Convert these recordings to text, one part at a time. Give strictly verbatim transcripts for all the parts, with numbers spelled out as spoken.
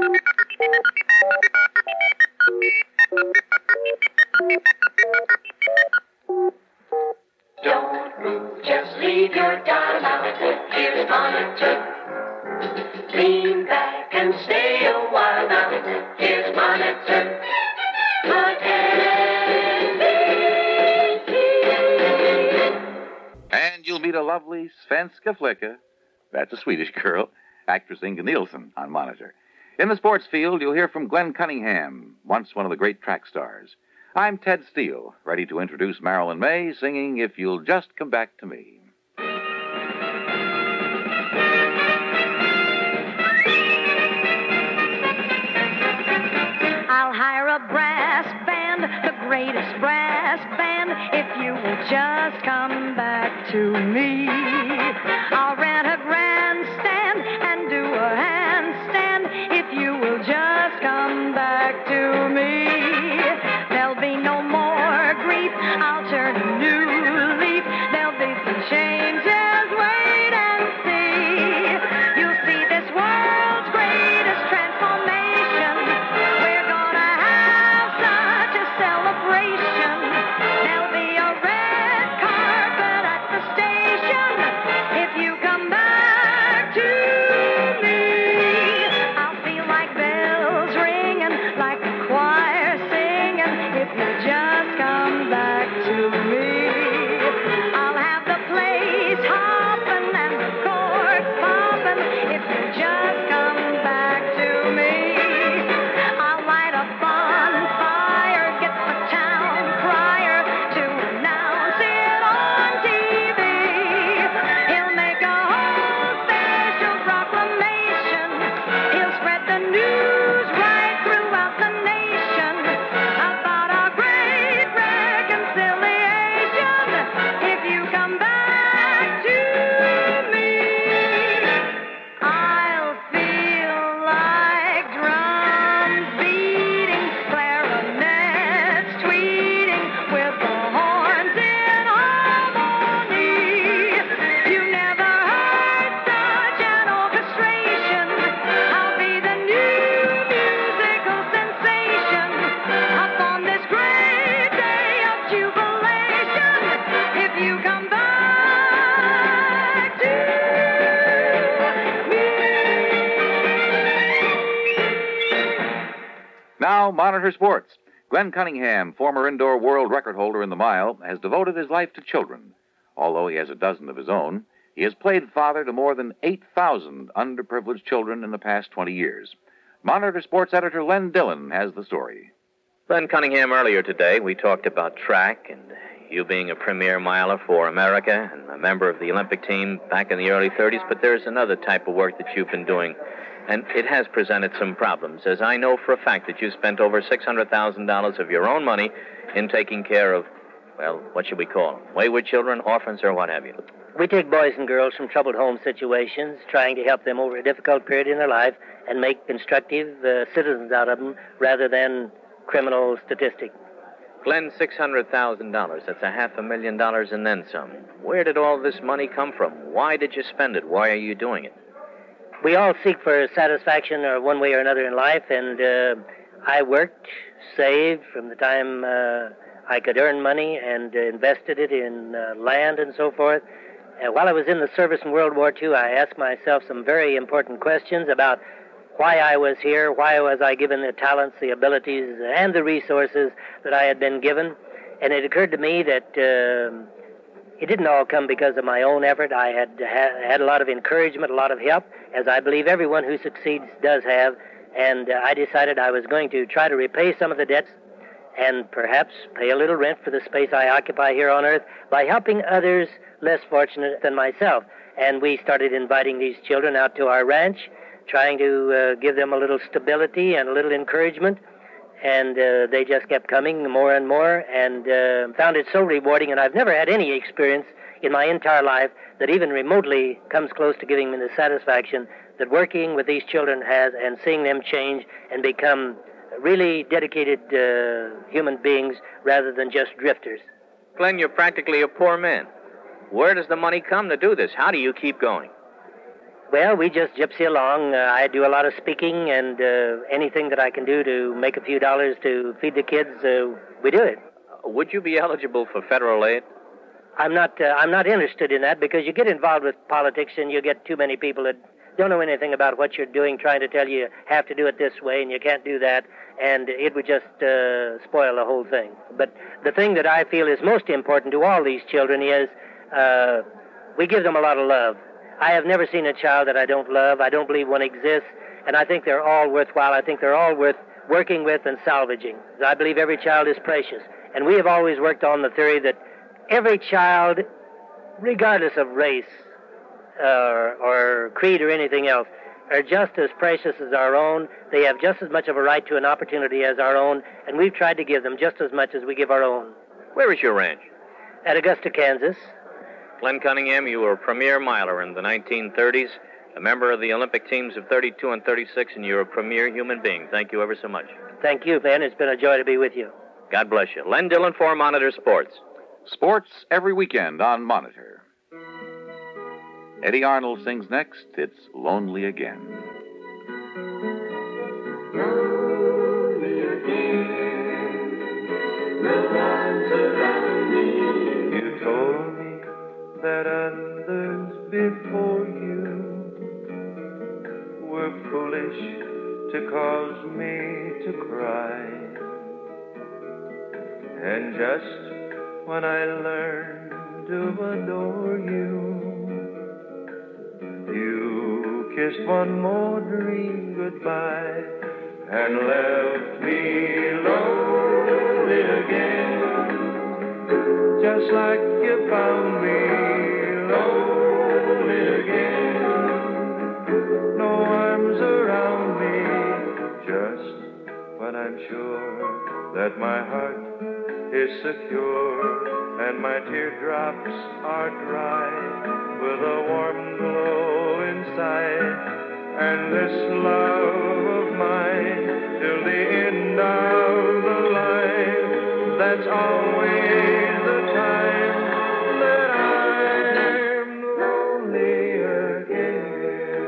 Don't move, just leave your darling out. Here's Monitor. Lean back and stay a while now. Here's Monitor. And you'll meet a lovely Svenska Flicka. That's a Swedish girl. Actress Inga Nielsen on Monitor. In the sports field, you'll hear from Glenn Cunningham, once one of the great track stars. I'm Ted Steele, ready to introduce Marilyn May, singing If You'll Just Come Back to Me. I'll hire a brass band, the greatest brass band, if you will just come back to me. I'll rent a grandstand and do a handstand if you will just come back to me. There'll be no more grief, I'll turn a new leaf. There'll be some changes, wait and see. You'll see this world's greatest transformation. We're gonna have such a celebration. There'll be a red carpet at the station if you come back to me. I'll feel like bells ringing, like a choir singing if you just come back to me. I'll have the place hopping and the corks popping if you just come back to me. I'll light a bonfire, get the town crier to announce it on T V. He'll make a whole special proclamation. He'll spread the news right throughout the nation about our great reconciliation if you come back to me. I'll feel like drums beating, clarinets tweeting with the horns in harmony. You never heard such an orchestration. I'll be the new musical sensation up on this great day of jubilation if you come back to me. Now, Monitor Sports. Glenn Cunningham, former indoor world record holder in the mile, has devoted his life to children. Although he has a dozen of his own, he has played father to more than eight thousand underprivileged children in the past twenty years. Monitor Sports editor Len Dillon has the story. Glenn Cunningham, earlier today, we talked about track and you being a premier miler for America and a member of the Olympic team back in the early thirties, but there's another type of work that you've been doing, and it has presented some problems, as I know for a fact that you spent over six hundred thousand dollars of your own money in taking care of, well, what should we call them? Wayward children, orphans, or what have you? We take boys and girls from troubled home situations, trying to help them over a difficult period in their life and make constructive uh, citizens out of them rather than criminal statistics. Glenn, six hundred thousand dollars. That's a half a million dollars and then some. Where did all this money come from? Why did you spend it? Why are you doing it? We all seek for satisfaction or one way or another in life, and uh, I worked, saved from the time uh, I could earn money and uh, invested it in uh, land and so forth. Uh, while I was in the service in World War Two, I asked myself some very important questions about why I was here, why was I given the talents, the abilities, and the resources that I had been given. And it occurred to me that uh, it didn't all come because of my own effort. I had ha- had a lot of encouragement, a lot of help, as I believe everyone who succeeds does have. And uh, I decided I was going to try to repay some of the debts and perhaps pay a little rent for the space I occupy here on Earth by helping others less fortunate than myself. And we started inviting these children out to our ranch, trying to uh, give them a little stability and a little encouragement. And uh, they just kept coming more and more and uh, found it so rewarding. And I've never had any experience in my entire life that even remotely comes close to giving me the satisfaction that working with these children has, and seeing them change and become really dedicated uh, human beings rather than just drifters. Glenn, you're practically a poor man. Where does the money come to do this? How do you keep going? Well, we just gypsy along. Uh, I do a lot of speaking, and uh, anything that I can do to make a few dollars to feed the kids, uh, we do it. Would you be eligible for federal aid? I'm not. Uh, I'm not interested in that because you get involved with politics and you get too many people that don't know anything about what you're doing, trying to tell you you have to do it this way and you can't do that, and it would just uh, spoil the whole thing. But the thing that I feel is most important to all these children is uh, we give them a lot of love. I have never seen a child that I don't love. I don't believe one exists, and I think they're all worthwhile. I think they're all worth working with and salvaging. I believe every child is precious, and we have always worked on the theory that every child, regardless of race uh, or creed or anything else, are just as precious as our own. They have just as much of a right to an opportunity as our own, and we've tried to give them just as much as we give our own. Where is your ranch? At Augusta, Kansas. Glenn Cunningham, you were a premier miler in the nineteen thirties, a member of the Olympic teams of thirty-two and thirty-six, and you're a premier human being. Thank you ever so much. Thank you, Ben. It's been a joy to be with you. God bless you. Len Dillon for Monitor Sports. Sports every weekend on Monitor. Eddie Arnold sings next. It's Lonely Again. Lonely again, no one's around me. You told me that others before you were foolish to cause me to cry. And just when I learned to adore you, you kissed one more dream goodbye and left me lonely again, just like you found me lonely again. No arms around me, just when I'm sure that my heart is secure and my teardrops are dry, with a warm glow inside, and this love of mine till the end of the line. That's always the time that I'm lonely again.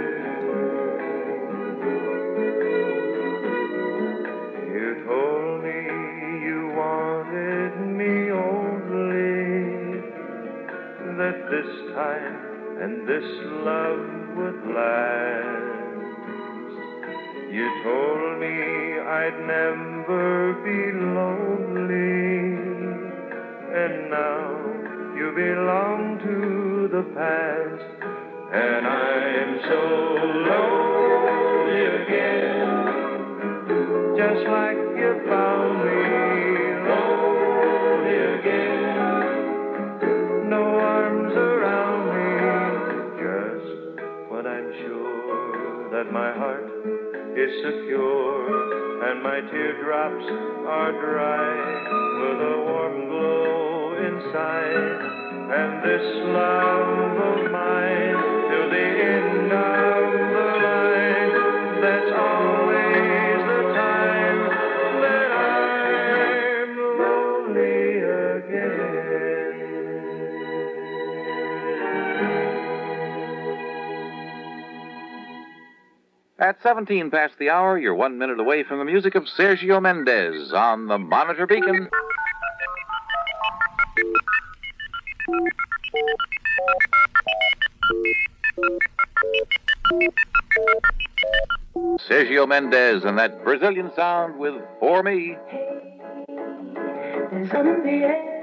You told me you wanted me only, that this time and this love would last. You told me I'd never be lonely, and now you belong to the past, and I'm so lonely again, just like you found me lonely again. No arms around me, just when I'm sure that my heart is secure and my teardrops are dry, with a warm glow inside, and this love of mine till the end of the line. That's always the time that I'm lonely again. At seventeen past the hour, you're one minute away from the music of Sergio Mendes on the Monitor Beacon. Sergio Mendes and that Brazilian sound with For Me. There's sun in the air.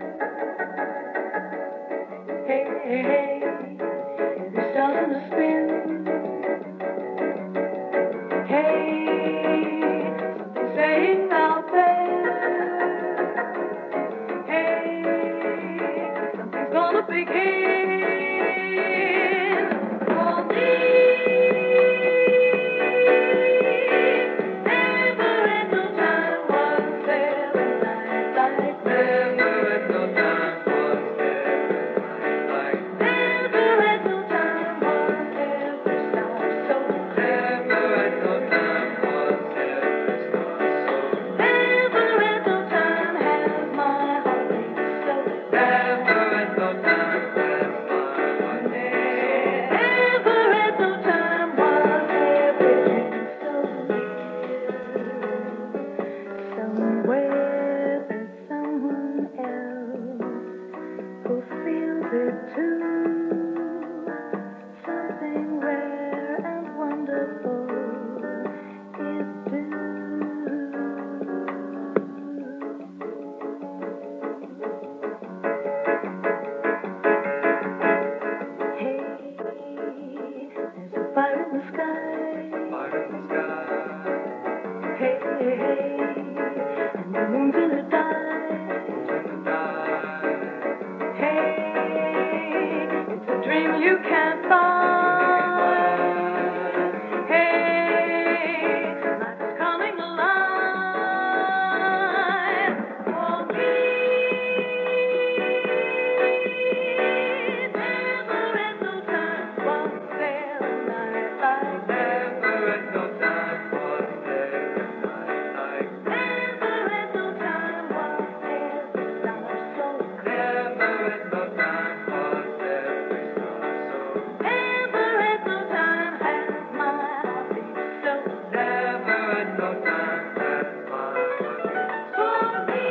Hey, hey, hey. The stars in the spin. Hey, something's saying out there. Hey, something's gonna begin. For me. Never at no time was there a night like this. Never at no time was there a night like this. Never at no time was ever stop so clear. Never at no time was and the moon's in the dark. Hey, it's a dream you can't find. Hey, life is coming alive for me. Never at no time was there a night like Never at no time was there a night like Never at no time was there a summer so Never at no time was there a summer so Never at no time has my heart beat so Never at no time has my heart for me,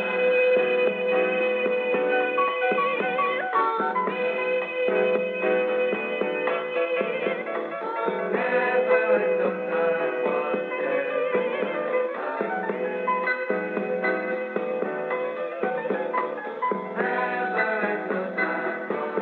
Never at no time was there Never at no time was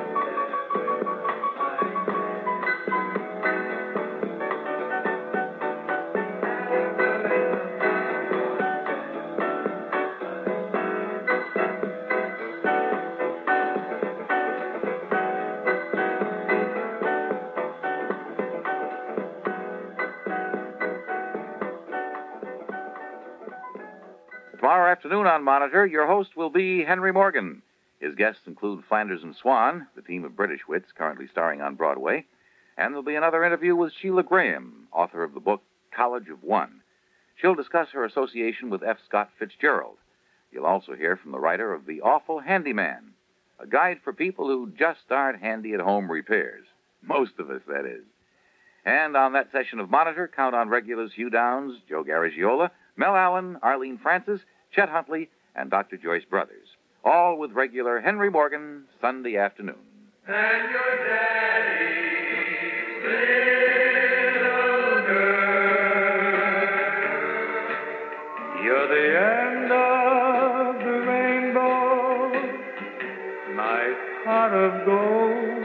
Tomorrow afternoon on Monitor, your host will be Henry Morgan. His guests include Flanders and Swan, the team of British wits currently starring on Broadway. And there'll be another interview with Sheila Graham, author of the book College of One. She'll discuss her association with F. Scott Fitzgerald. You'll also hear from the writer of The Awful Handyman, a guide for people who just aren't handy at home repairs. Most of us, that is. And on that session of Monitor, count on regulars Hugh Downs, Joe Garagiola, Mel Allen, Arlene Francis, Chet Huntley, and Doctor Joyce Brothers. All with regular Henry Morgan, Sunday afternoon. And your daddy's little girl. You're the end of the rainbow, my pot of gold.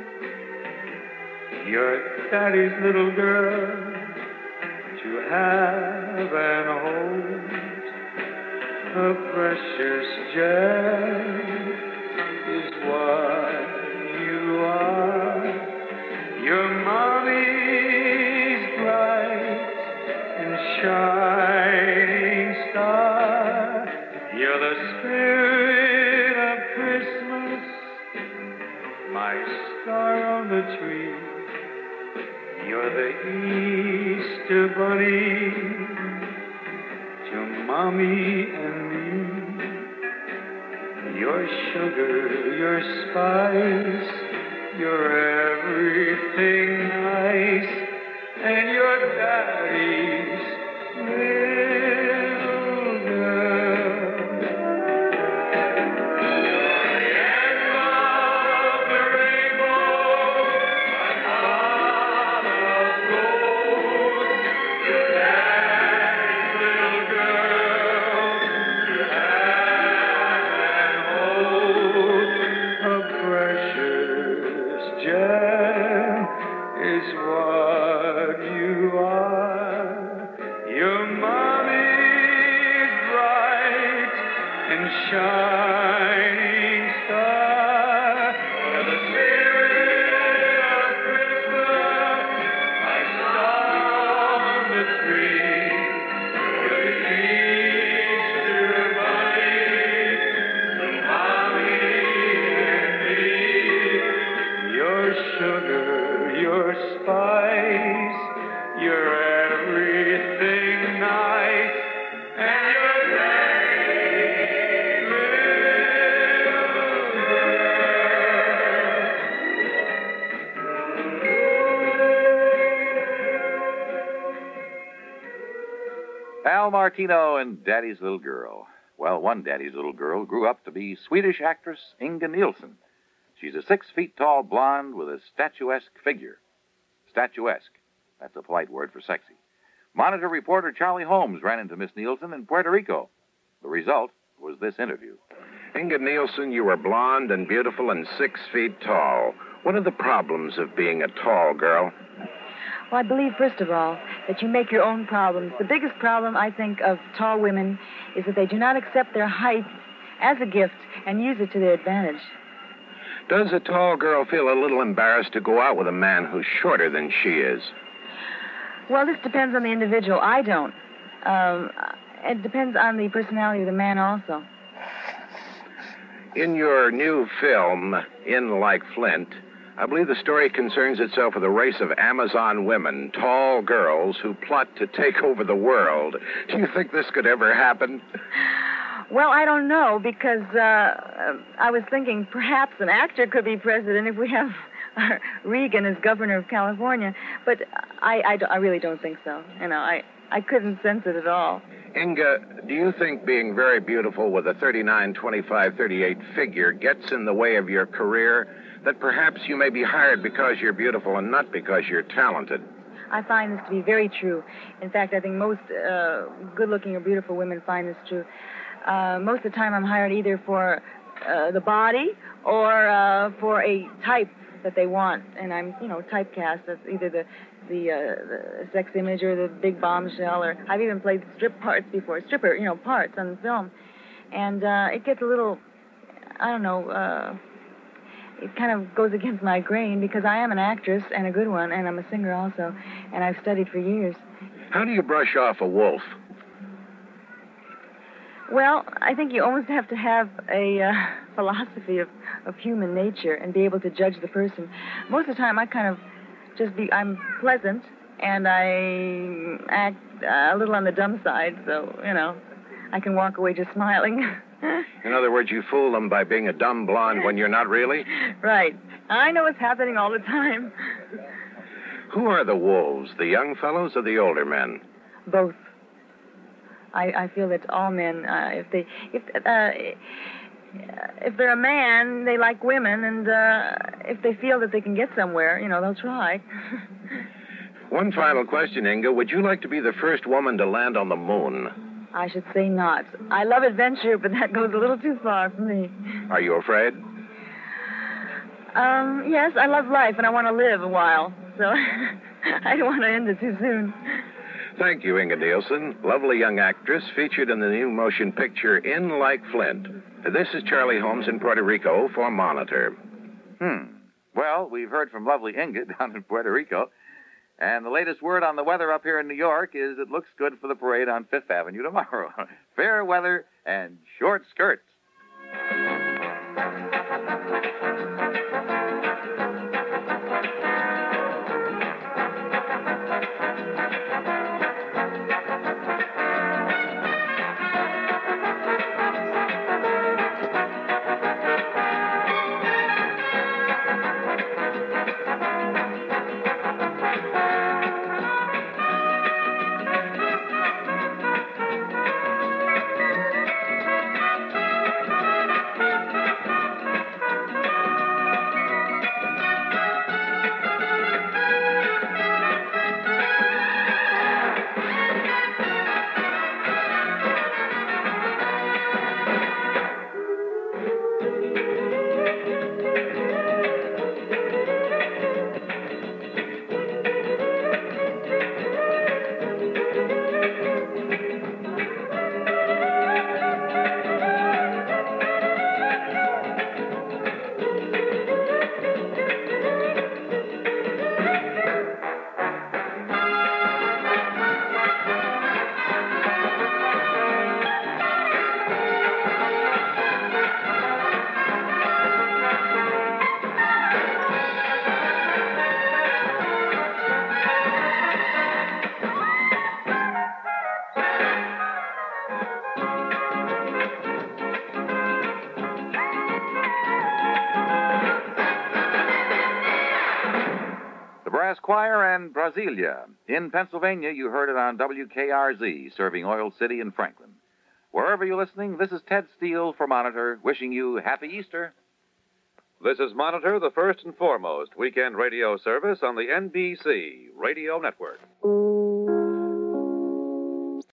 You're daddy's little girl to have and hold. A precious gem is what you are. Your mommy's bright and shining star. You're the spirit of Christmas, my star on the tree. You're the Easter bunny to Mommy and me. Your sugar, your spice, your everything nice, and your daddy's little girl. You're the end of the rainbow, my pot of gold. Your daddy's little girl to have and hold. A precious gem is what you are. Your mommy's bright and shining star. You're the spirit of Christmas, my star on the tree. You're the Easter bunny to Mommy and me. Your sugar, your spice, your everything nice, and your daddy's little girl. Al Martino and Daddy's Little Girl. Well, one Daddy's Little Girl grew up to be Swedish actress Inga Nielsen. She's a six feet tall blonde with a statuesque figure. Statuesque. That's a polite word for sexy. Monitor reporter Charlie Holmes ran into Miss Nielsen in Puerto Rico. The result was this interview. Inga Nielsen, you are blonde and beautiful and six feet tall. What are the problems of being a tall girl? Well, I believe, first of all, that you make your own problems. The biggest problem, I think, of tall women is that they do not accept their height as a gift and use it to their advantage. Does a tall girl feel a little embarrassed to go out with a man who's shorter than she is? Well, this depends on the individual. I don't. Um, it depends on the personality of the man also. In your new film, In Like Flint, I believe the story concerns itself with a race of Amazon women, tall girls who plot to take over the world. Do you think this could ever happen? Well, I don't know, because uh, I was thinking perhaps an actor could be president if we have Reagan as governor of California. But I, I, I really don't think so. You know, I, I couldn't sense it at all. Inga, do you think being very beautiful with a thirty-nine, twenty-five, thirty-eight figure gets in the way of your career? That perhaps you may be hired because you're beautiful and not because you're talented? I find this to be very true. In fact, I think most uh, good-looking or beautiful women find this true. Uh, most of the time I'm hired either for uh, the body or uh, for a type that they want. And I'm, you know, typecast. That's either the the, uh, the sex image or the big bombshell, or I've even played strip parts before, stripper, you know, parts on film. And uh, it gets a little, I don't know, uh, it kind of goes against my grain because I am an actress and a good one, and I'm a singer also, and I've studied for years. How do you brush off a wolf? Well, I think you almost have to have a uh, philosophy of, of human nature and be able to judge the person. Most of the time, I kind of just be, I'm pleasant, and I act uh, a little on the dumb side, so, you know, I can walk away just smiling. In other words, you fool them by being a dumb blonde when you're not really? Right. I know it's happening all the time. Who are the wolves, the young fellows or the older men? Both. I, I feel that all men, uh, if they, if uh, if they're a man, they like women, and uh, if they feel that they can get somewhere, you know, they'll try. One final question, Inga. Would you like to be the first woman to land on the moon? I should say not. I love adventure, but that goes a little too far for me. Are you afraid? Um, yes, I love life, and I want to live a while, so I don't want to end it too soon. Thank you, Inga Nielsen, lovely young actress featured in the new motion picture In Like Flint. This is Charlie Holmes in Puerto Rico for Monitor. Hmm. Well, we've heard from lovely Inga down in Puerto Rico. And the latest word on the weather up here in New York is it looks good for the parade on Fifth Avenue tomorrow. Fair weather and short skirts. Choir and Brasilia. In Pennsylvania, you heard it on W K R Z, serving Oil City and Franklin. Wherever you're listening, this is Ted Steele for Monitor, wishing you Happy Easter. This is Monitor, the first and foremost weekend radio service on the N B C Radio Network.